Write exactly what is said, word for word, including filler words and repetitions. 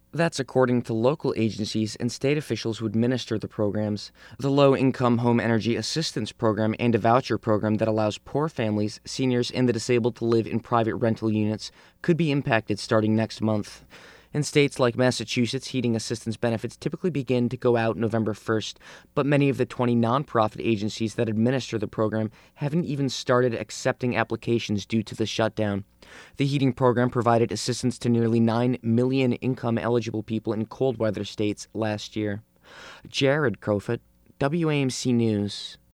That's according to local agencies and state officials who administer the programs. The Low Income Home Energy Assistance Program and a voucher program that allows poor families, seniors, and the disabled to live in private rental units could be impacted starting next month. In states like Massachusetts, heating assistance benefits typically begin to go out November first, but many of the twenty nonprofit agencies that administer the program haven't even started accepting applications due to the shutdown. The heating program provided assistance to nearly nine million income-eligible people in cold weather states last year. Jared Crofut, W A M C News.